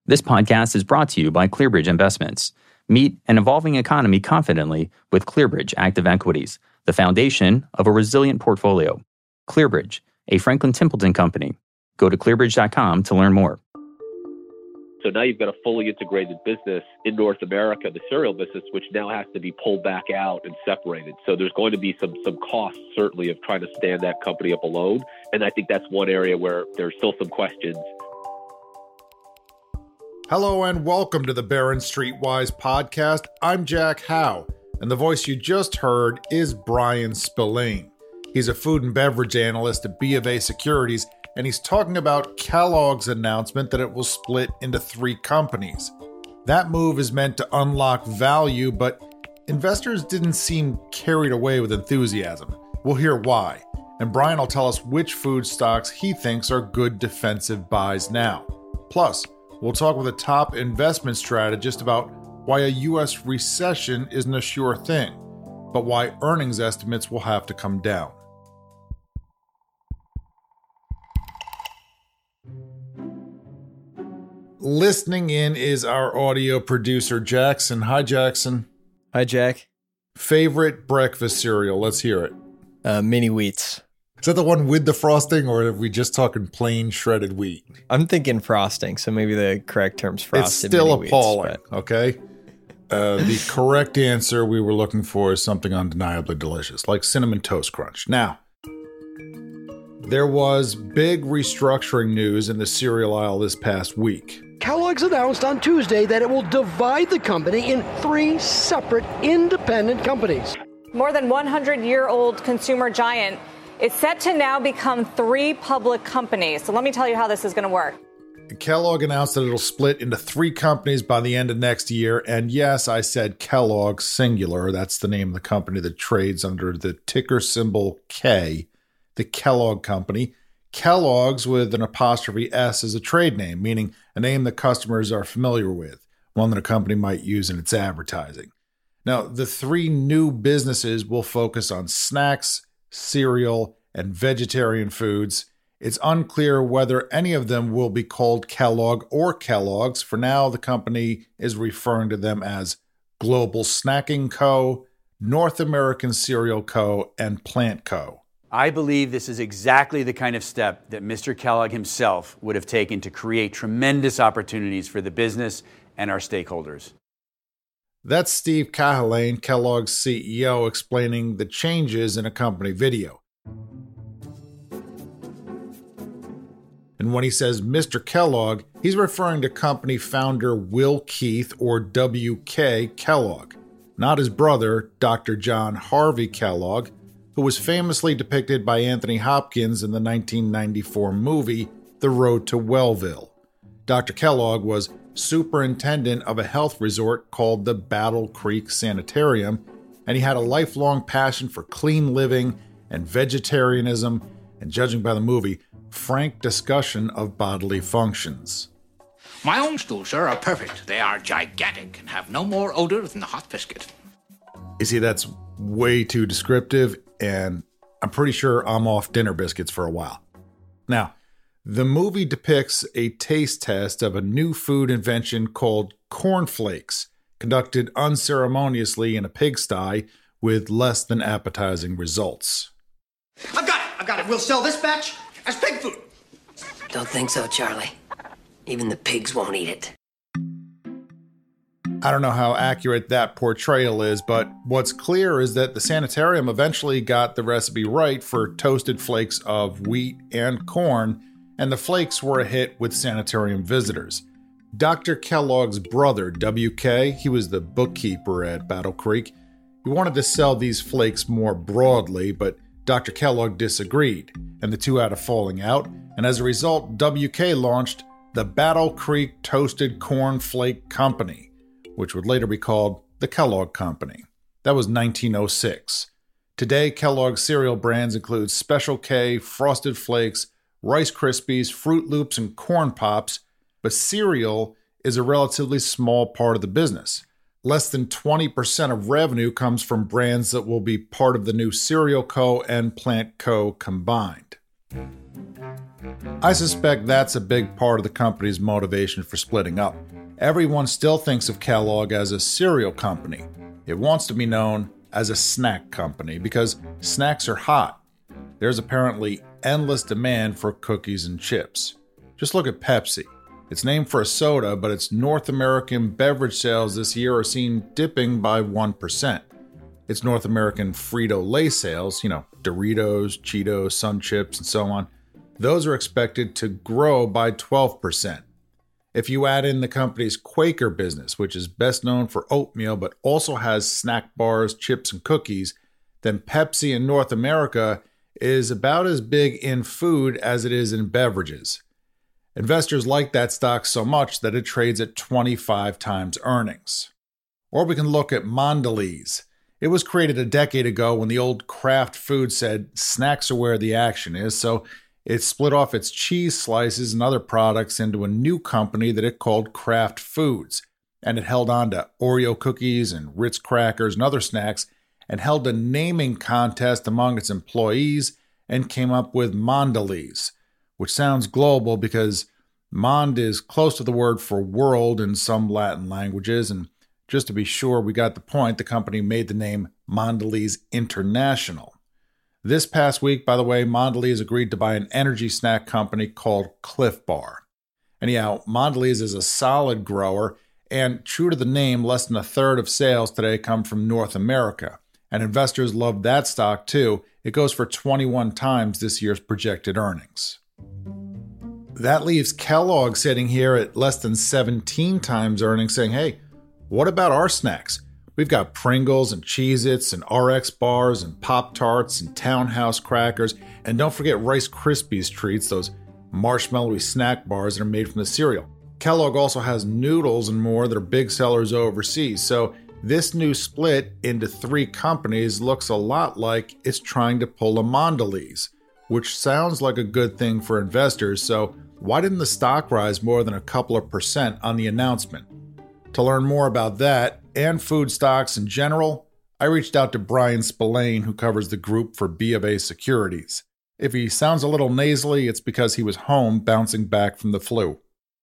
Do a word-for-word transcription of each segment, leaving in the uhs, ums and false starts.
This podcast is brought to you by ClearBridge Investments. Meet an evolving economy confidently with ClearBridge Active Equities, the foundation of a resilient portfolio. ClearBridge, a Franklin Templeton company. Go to clearbridge dot com to learn more. So now you've got a fully integrated business in North America, the cereal business, which now has to be pulled back out and separated. So there's going to be some some costs, certainly, of trying to stand that company up alone. And I think that's one area where there's still some questions. Hello and welcome to the Barron Streetwise podcast. I'm Jack Howe, and the voice you just heard is Brian Spillane. He's a food and beverage analyst at B of A Securities, and he's talking about Kellogg's announcement that it will split into three companies. That move is meant to unlock value, but investors didn't seem carried away with enthusiasm. We'll hear why, and Brian will tell us which food stocks he thinks are good defensive buys now. Plus, we'll talk with a top investment strategist about why a U S recession isn't a sure thing, but why earnings estimates will have to come down. Listening in is our audio producer, Jackson. Hi, Jackson. Hi, Jack. Favorite breakfast cereal? Let's hear it. Uh, mini wheats. Is that the one with the frosting, or are we just talking plain shredded wheat? I'm thinking frosting, so maybe the correct term's frosted. It's still mini appalling, wheats, but... okay? Uh, the correct answer we were looking for is something undeniably delicious, like Cinnamon Toast Crunch. Now, there was big restructuring news in the cereal aisle this past week. Kellogg's announced on Tuesday that it will divide the company in three separate independent companies. More than one hundred year old consumer giant is set to now become three public companies. So let me tell you how this is going to work. Kellogg announced that it'll split into three companies by the end of next year. And yes, I said Kellogg singular. That's the name of the company that trades under the ticker symbol K, the Kellogg Company. Kellogg's with an apostrophe S is a trade name, meaning a name that customers are familiar with, one that a company might use in its advertising. Now, the three new businesses will focus on snacks, cereal, and vegetarian foods. It's unclear whether any of them will be called Kellogg or Kellogg's. For now, the company is referring to them as Global Snacking Co., North American Cereal Co., and Plant Co. I believe this is exactly the kind of step that Mister Kellogg himself would have taken to create tremendous opportunities for the business and our stakeholders. That's Steve Cahillane, Kellogg's C E O, explaining the changes in a company video. And when he says Mister Kellogg, he's referring to company founder Will Keith, or W K Kellogg, not his brother, Doctor John Harvey Kellogg, who was famously depicted by Anthony Hopkins in the nineteen ninety-four movie The Road to Wellville. Doctor Kellogg was superintendent of a health resort called the Battle Creek Sanitarium, and he had a lifelong passion for clean living and vegetarianism, and judging by the movie, frank discussion of bodily functions. My own stools, sir, are perfect. They are gigantic and have no more odor than a hot biscuit. You see, that's way too descriptive, and I'm pretty sure I'm off dinner biscuits for a while. Now, the movie depicts a taste test of a new food invention called cornflakes, conducted unceremoniously in a pigsty with less than appetizing results. I've got it! I've got it! We'll sell this batch as pig food! Don't think so, Charlie. Even the pigs won't eat it. I don't know how accurate that portrayal is, but what's clear is that the sanitarium eventually got the recipe right for toasted flakes of wheat and corn, and the flakes were a hit with sanitarium visitors. Doctor Kellogg's brother, W K, he was the bookkeeper at Battle Creek. He wanted to sell these flakes more broadly, but Doctor Kellogg disagreed, and the two had a falling out, and as a result, W K launched the Battle Creek Toasted Corn Flake Company, which would later be called the Kellogg Company. That was nineteen oh six. Today, Kellogg's cereal brands include Special K, Frosted Flakes, Rice Krispies, Fruit Loops, and Corn Pops, but cereal is a relatively small part of the business. Less than twenty percent of revenue comes from brands that will be part of the new Cereal Co. and Plant Co. combined. I suspect that's a big part of the company's motivation for splitting up. Everyone still thinks of Kellogg as a cereal company. It wants to be known as a snack company because snacks are hot. There's apparently endless demand for cookies and chips. Just look at Pepsi. It's named for a soda, but its North American beverage sales this year are seen dipping by one percent. Its North American Frito-Lay sales, you know, Doritos, Cheetos, Sun Chips, and so on, those are expected to grow by twelve percent. If you add in the company's Quaker business, which is best known for oatmeal but also has snack bars, chips, and cookies, then Pepsi in North America is about as big in food as it is in beverages. Investors like that stock so much that it trades at twenty-five times earnings. Or we can look at Mondelez. It was created a decade ago when the old Kraft food said snacks are where the action is, so it split off its cheese slices and other products into a new company that it called Kraft Foods, and it held on to Oreo cookies and Ritz crackers and other snacks and held a naming contest among its employees and came up with Mondelez, which sounds global because Mond is close to the word for world in some Latin languages, and just to be sure we got the point, the company made the name Mondelez International. This past week, by the way, Mondelez agreed to buy an energy snack company called Cliff Bar. Anyhow, Mondelez is a solid grower, and true to the name, less than a third of sales today come from North America. And investors love that stock too. It goes for twenty-one times this year's projected earnings. That leaves Kellogg sitting here at less than seventeen times earnings saying, hey, what about our snacks? We've got Pringles and Cheez-Its and R X bars and Pop-Tarts and Townhouse crackers. And don't forget Rice Krispies treats, those marshmallowy snack bars that are made from the cereal. Kellogg also has noodles and more that are big sellers overseas. So this new split into three companies looks a lot like it's trying to pull a Mondelez, which sounds like a good thing for investors. So why didn't the stock rise more than a couple of percent on the announcement? To learn more about that and food stocks in general, I reached out to Brian Spillane, who covers the group for B of A Securities. If he sounds a little nasally, it's because he was home bouncing back from the flu.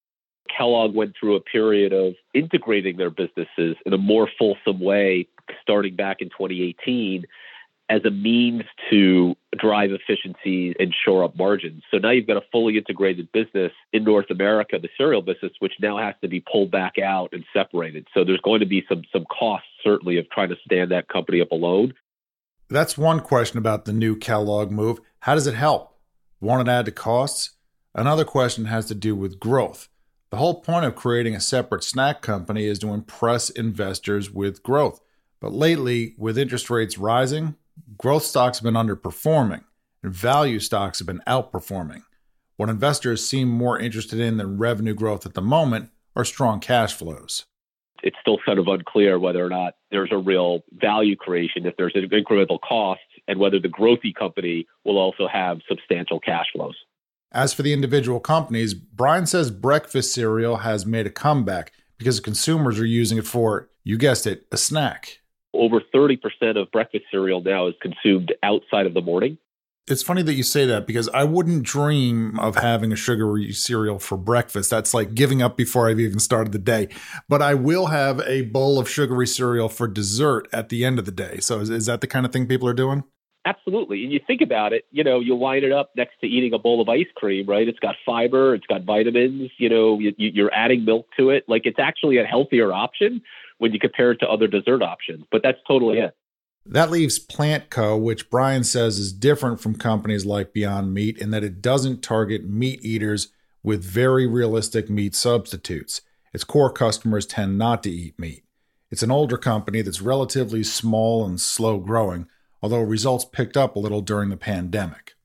Kellogg went through a period of integrating their businesses in a more fulsome way, starting back in twenty eighteen, as a means to drive efficiencies and shore up margins. So now you've got a fully integrated business in North America, the cereal business, which now has to be pulled back out and separated. So there's going to be some some costs, certainly, of trying to stand that company up alone. That's one question about the new Kellogg move. How does it help? Won't it add to costs? Another question has to do with growth. The whole point of creating a separate snack company is to impress investors with growth. But lately, with interest rates rising, growth stocks have been underperforming, and value stocks have been outperforming. What investors seem more interested in than revenue growth at the moment are strong cash flows. It's still sort of unclear whether or not there's a real value creation, if there's an incremental cost, and whether the growthy company will also have substantial cash flows. As for the individual companies, Brian says breakfast cereal has made a comeback because consumers are using it for, you guessed it, a snack. Over thirty percent of breakfast cereal now is consumed outside of the morning. It's funny that you say that because I wouldn't dream of having a sugary cereal for breakfast. That's like giving up before I've even started the day. But I will have a bowl of sugary cereal for dessert at the end of the day. So is, is that the kind of thing people are doing? Absolutely. And you think about it, you know, you line it up next to eating a bowl of ice cream, right? It's got fiber, it's got vitamins, you know, you, you're adding milk to it. Like, it's actually a healthier option when you compare it to other dessert options. But that's totally it. That leaves Plant Co., which Brian says is different from companies like Beyond Meat in that it doesn't target meat eaters with very realistic meat substitutes. Its core customers tend not to eat meat. It's an older company that's relatively small and slow growing, although results picked up a little during the pandemic.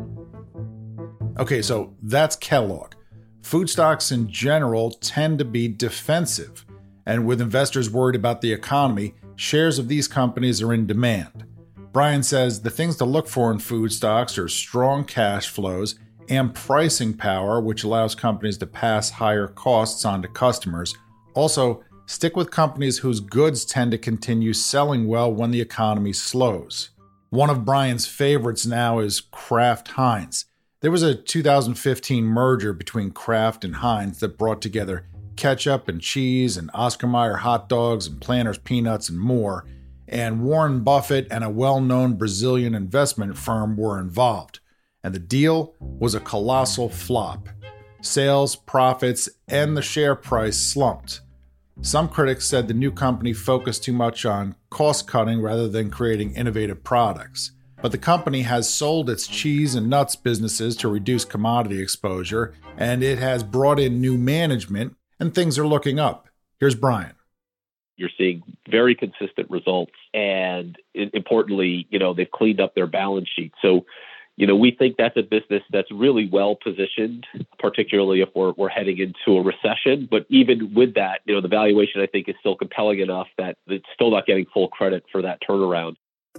Okay, so that's Kellogg. Food stocks in general tend to be defensive, and with investors worried about the economy, shares of these companies are in demand. Brian says the things to look for in food stocks are strong cash flows and pricing power, which allows companies to pass higher costs on to customers. Also, stick with companies whose goods tend to continue selling well when the economy slows. One of Brian's favorites now is Kraft Heinz. There was a two thousand fifteen merger between Kraft and Heinz that brought together ketchup and cheese and Oscar Mayer hot dogs and Planters peanuts and more, and Warren Buffett and a well-known Brazilian investment firm were involved. And the deal was a colossal flop. Sales, profits, and the share price slumped. Some critics said the new company focused too much on cost-cutting rather than creating innovative products. But the company has sold its cheese and nuts businesses to reduce commodity exposure, and it has brought in new management, and things are looking up. Here's Brian. You're seeing very consistent results, and importantly, you know, they've cleaned up their balance sheet. So, you know, we think that's a business that's really well positioned, particularly if we're we're heading into a recession. But even with that, you know, the valuation, I think, is still compelling enough that it's still not getting full credit for that turnaround.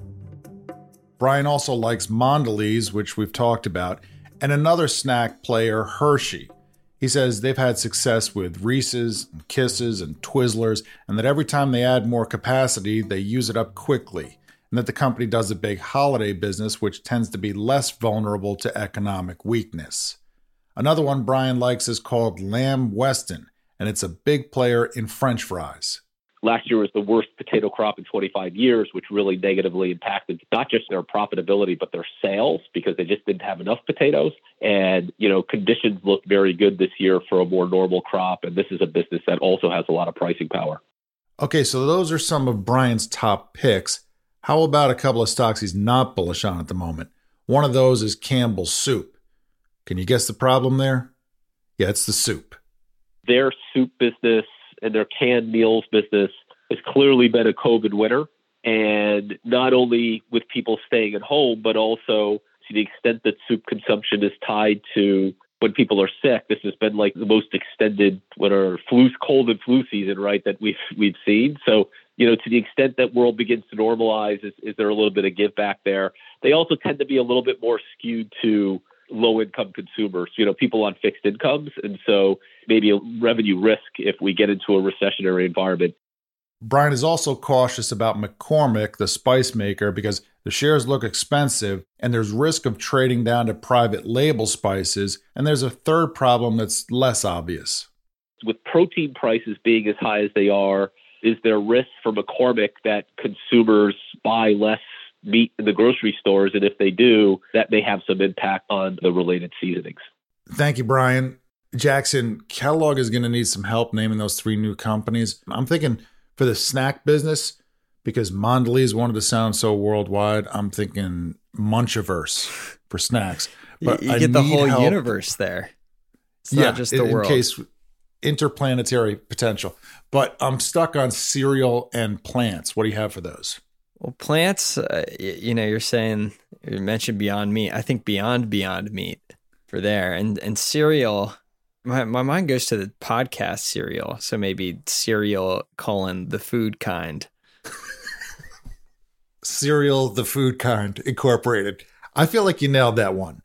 Brian also likes Mondelez, which we've talked about, and another snack player, Hershey. He says they've had success with Reese's, and Kisses, and Twizzlers, and that every time they add more capacity, they use it up quickly, and that the company does a big holiday business, which tends to be less vulnerable to economic weakness. Another one Brian likes is called Lamb Weston, and it's a big player in French fries. Last year was the worst potato crop in twenty-five years, which really negatively impacted not just their profitability, but their sales, because they just didn't have enough potatoes. And, you know, conditions look very good this year for a more normal crop. And this is a business that also has a lot of pricing power. Okay, so those are some of Brian's top picks. How about a couple of stocks he's not bullish on at the moment? One of those is Campbell's Soup. Can you guess the problem there? Yeah, it's the soup. Their soup business and their canned meals business has clearly been a COVID winner. And not only with people staying at home, but also to the extent that soup consumption is tied to when people are sick. This has been like the most extended winter flu, cold and flu season, right, that we've we've seen. So, you know, to the extent that world begins to normalize, is, is there a little bit of give back there? They also tend to be a little bit more skewed to low-income consumers, you know, people on fixed incomes. And so maybe a revenue risk if we get into a recessionary environment. Brian is also cautious about McCormick, the spice maker, because the shares look expensive and there's risk of trading down to private label spices. And there's a third problem that's less obvious. With protein prices being as high as they are, is there risk for McCormick that consumers buy less meat in the grocery stores? And if they do, that may have some impact on the related seasonings. Thank you, Brian. Jackson, Kellogg is going to need some help naming those three new companies. I'm thinking for the snack business, because Mondelez wanted to sound so worldwide, I'm thinking Munchiverse for snacks. But you, you I get the need whole help. universe there. It's yeah, not just the in, world. In case interplanetary potential. But I'm stuck on cereal and plants. What do you have for those? Well, plants, uh, you know, you're saying, you mentioned Beyond Meat. I think Beyond Beyond Meat for there. And and cereal, my, my mind goes to the podcast cereal. So maybe cereal colon the food kind. Cereal the food kind incorporated. I feel like you nailed that one.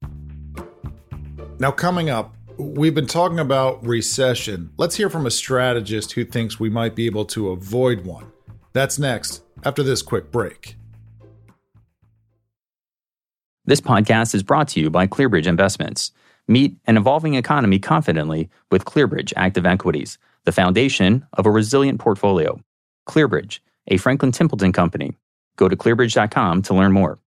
Now coming up, we've been talking about recession. Let's hear from a strategist who thinks we might be able to avoid one. That's next, after this quick break. This podcast is brought to you by ClearBridge Investments. Meet an evolving economy confidently with ClearBridge Active Equities, the foundation of a resilient portfolio. ClearBridge, a Franklin Templeton company. Go to clearbridge dot com to learn more.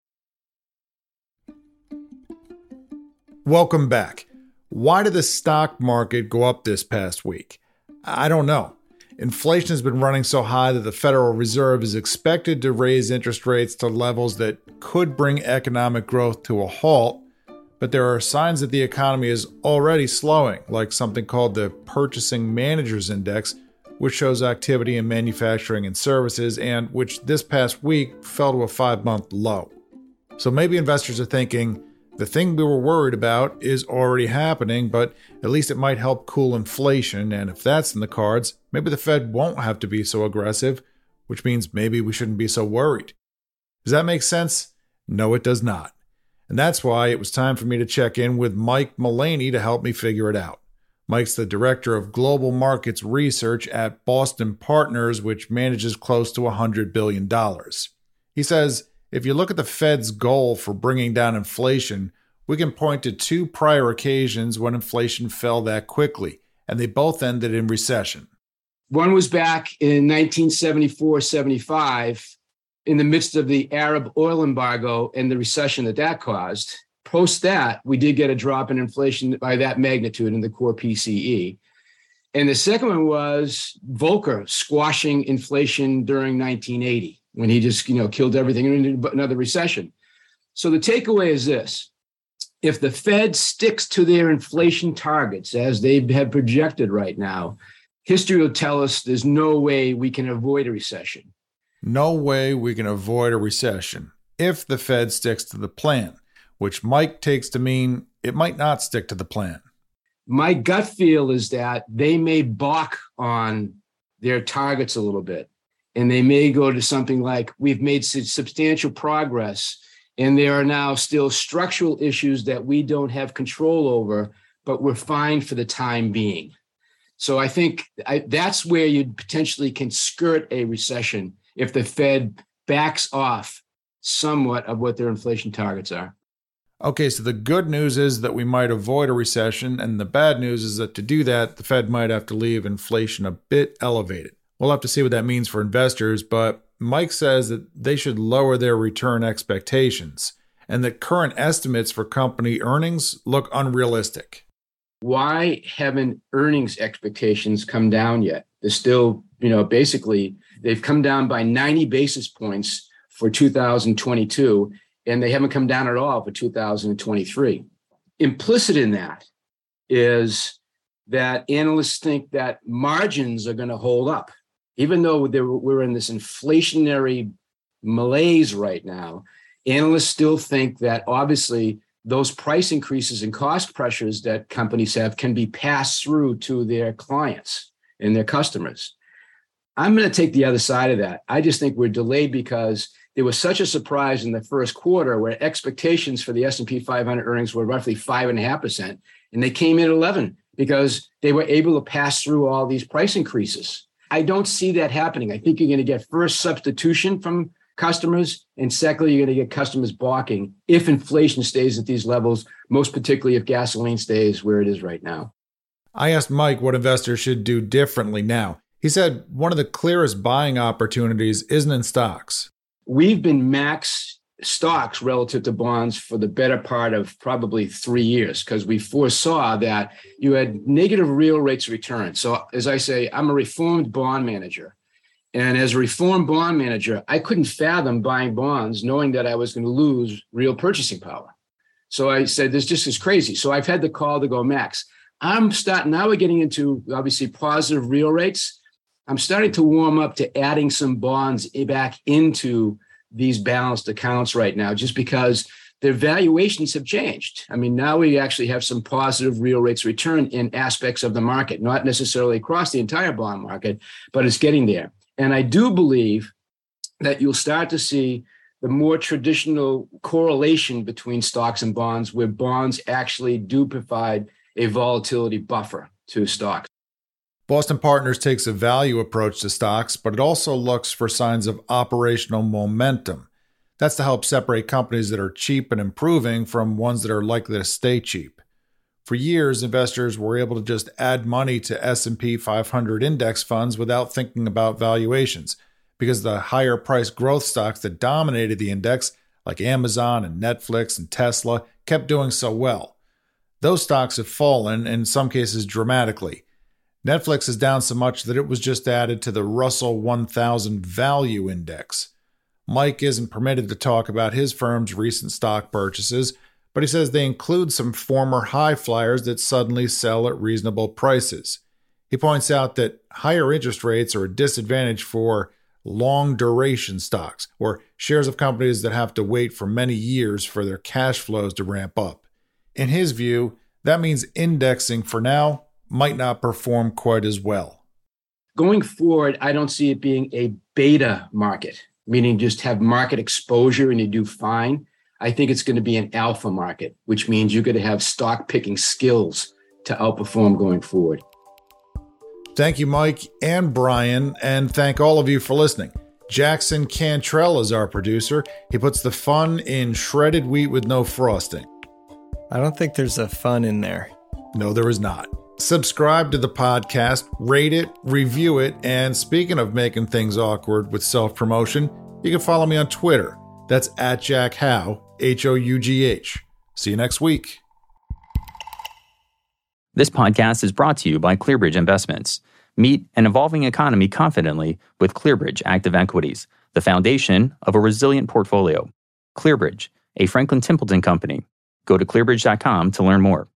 Welcome back. Why did the stock market go up this past week? I don't know. Inflation has been running so high that the Federal Reserve is expected to raise interest rates to levels that could bring economic growth to a halt, but there are signs that the economy is already slowing, like something called the Purchasing Managers Index, which shows activity in manufacturing and services, and which this past week fell to a five-month low. So maybe investors are thinking, the thing we were worried about is already happening, but at least it might help cool inflation, and if that's in the cards, maybe the Fed won't have to be so aggressive, which means maybe we shouldn't be so worried. Does that make sense? No, it does not. And that's why it was time for me to check in with Mike Mullaney to help me figure it out. Mike's the director of global markets research at Boston Partners, which manages close to one hundred billion dollars. He says, if you look at the Fed's goal for bringing down inflation, We can point to two prior occasions when inflation fell that quickly, and they both ended in recession. One was back in nineteen seventy-four seventy-five, in the midst of the Arab oil embargo and the recession that that caused. Post that, we did get a drop in inflation by that magnitude in the core P C E. And the second one was Volcker squashing inflation during nineteen eighty, when he just, you know, killed everything in another recession. So the takeaway is this: if the Fed sticks to their inflation targets as they have projected right now, history will tell us there's no way we can avoid a recession. No way we can avoid a recession if the Fed sticks to the plan, which Mike takes to mean it might not stick to the plan. My gut feel is that they may balk on their targets a little bit, and they may go to something like, we've made substantial progress, and there are now still structural issues that we don't have control over, but we're fine for the time being. So I think I, that's where you potentially can skirt a recession if the Fed backs off somewhat of what their inflation targets are. Okay, so the good news is that we might avoid a recession, and the bad news is that to do that, the Fed might have to leave inflation a bit elevated. We'll have to see what that means for investors, but Mike says that they should lower their return expectations, and that current estimates for company earnings look unrealistic. Why haven't earnings expectations come down yet? They're still, you know, basically, they've come down by ninety basis points for two thousand twenty-two, and they haven't come down at all for two thousand twenty-three. Implicit in that is that analysts think that margins are going to hold up. Even though we're in this inflationary malaise right now, analysts still think that obviously those price increases and cost pressures that companies have can be passed through to their clients and their customers. I'm going to take the other side of that. I just think we're delayed because there was such a surprise in the first quarter where expectations for the S and P five hundred earnings were roughly five point five percent, and they came in at eleven because they were able to pass through all these price increases. I don't see that happening. I think you're going to get first substitution from customers, and secondly, you're going to get customers balking if inflation stays at these levels, most particularly if gasoline stays where it is right now. I asked Mike what investors should do differently now. He said one of the clearest buying opportunities isn't in stocks. We've been max stocks relative to bonds for the better part of probably three years because we foresaw that you had negative real rates of return. So as I say, I'm a reformed bond manager. And as a reformed bond manager, I couldn't fathom buying bonds knowing that I was going to lose real purchasing power. So I said, this just is crazy. So I've had the call to go max. I'm starting, now we're getting into obviously positive real rates. I'm starting to warm up to adding some bonds back into these balanced accounts right now, just because their valuations have changed. I mean, now we actually have some positive real rates of return in aspects of the market, not necessarily across the entire bond market, but it's getting there. And I do believe that you'll start to see the more traditional correlation between stocks and bonds, where bonds actually do provide a volatility buffer to stocks. Boston Partners takes a value approach to stocks, but it also looks for signs of operational momentum. That's to help separate companies that are cheap and improving from ones that are likely to stay cheap. For years, investors were able to just add money to S and P five hundred index funds without thinking about valuations, because the higher priced growth stocks that dominated the index, like Amazon and Netflix and Tesla, kept doing so well. Those stocks have fallen, in some cases dramatically. Netflix is down so much that it was just added to the Russell one thousand Value Index. Mike isn't permitted to talk about his firm's recent stock purchases, but he says they include some former high flyers that suddenly sell at reasonable prices. He points out that higher interest rates are a disadvantage for long duration stocks, or shares of companies that have to wait for many years for their cash flows to ramp up. In his view, that means indexing for now might not perform quite as well. Going forward, I don't see it being a beta market, meaning just have market exposure and you do fine. I think it's going to be an alpha market, which means you're going to have stock picking skills to outperform going forward. Thank you, Mike and Brian, and thank all of you for listening. Jackson Cantrell is our producer. He puts the fun in shredded wheat with no frosting. I don't think there's a fun in there. No, there is not. Subscribe to the podcast, rate it, review it, and speaking of making things awkward with self-promotion, you can follow me on Twitter. That's at Jack Hough, H O U G H. See you next week. This podcast is brought to you by ClearBridge Investments. Meet an evolving economy confidently with ClearBridge Active Equities, the foundation of a resilient portfolio. ClearBridge, a Franklin Templeton company. Go to clearbridge dot com to learn more.